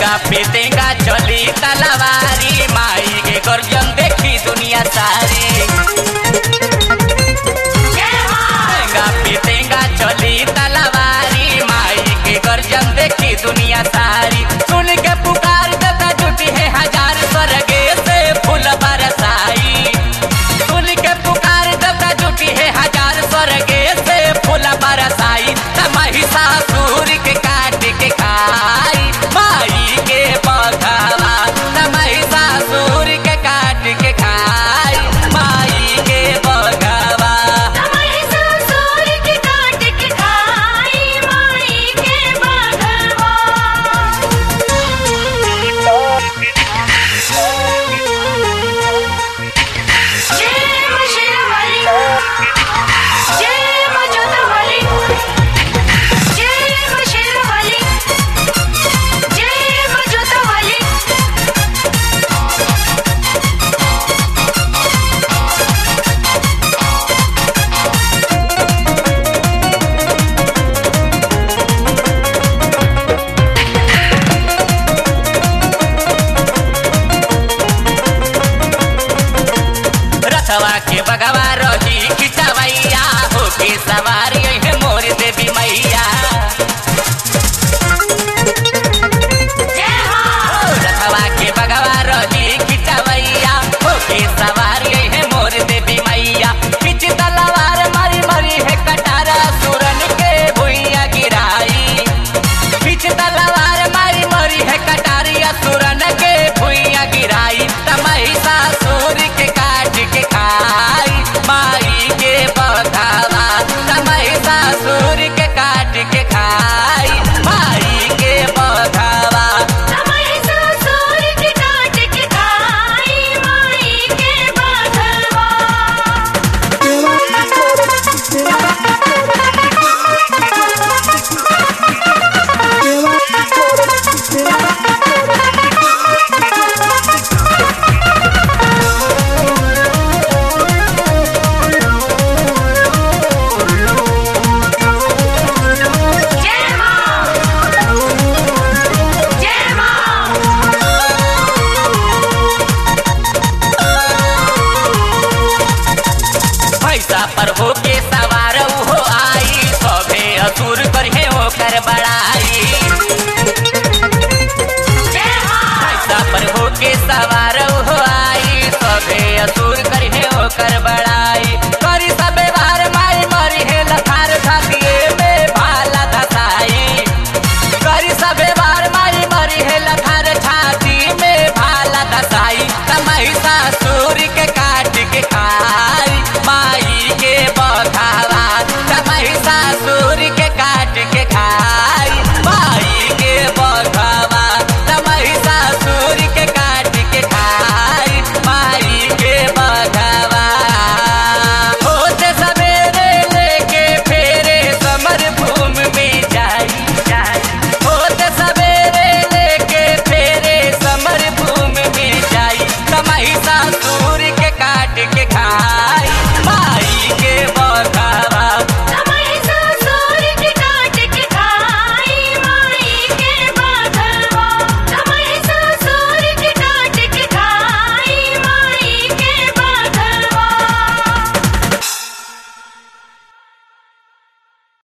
तेंगा पे तेंगा चली तलवारी, माई के गर्जन देखी दुनिया सारी। तेंगा पे तेंगा चली तलवारी, माई के गर्जन देखी दुनिया सारी। सुन के पुकार देता जुटी है हजार स्वर्गे से फूल बरसाई। सुन के पुकार देता जुटी है हजार स्वर्गे से फूल बरसाई। महिषासुर के काट के खाई माई के बघवा, महिषासुर के काट के खाई माई के बघवा। महिषासुर के काट के खाई माई के बघवा। जय मां शेरावाली, जय मां जोतावाली, जय मां शेरावाली, जय मां जोतावाली। रथवा के बगवा रही खिंचवैया, होके सवारी है मोर देवी मैया। जय हो रथवा के बगवा रही खिंचवैया, होके सवारी है मोर देवी मैया। खिंच तलवार मारी मारी है कटारा, सुरन के भुइया गिराई। खिंच तलवार मारी मारी है कटारिया, सुरन के भुइया गिराई। महिषासुर के काट के खाई माई के बघवा, महिषासुर के काट के खाई माई के बघवा। महिषासुर के काट के खाई माई के बघवा। जय मां, जय मां। भैंसा पर होके सवार हो आई, सभे असुर करिए ओकर बड़ाई। जय हो भैंसा पर होके सवार हो आई, सभे असुर करिए ओकर बड़ाई। करी सबे बार मारी मारी है लखार, छातिए में भाला धसाई। करी सबे बार मारी मारी है लखार, छाती में भाला धसाई। महिषासुर के काट के खाई माई के बघवा, महिषासुर के काट के खाई माई के बघवा, महिषासुर के काट के खाई माई के बघवा। होते सवेरे लेके फेरे समर भूमि में जाई। होते सवेरे लेके फेरे समर भूमि में जाई, महिषासुर के काट के खाई।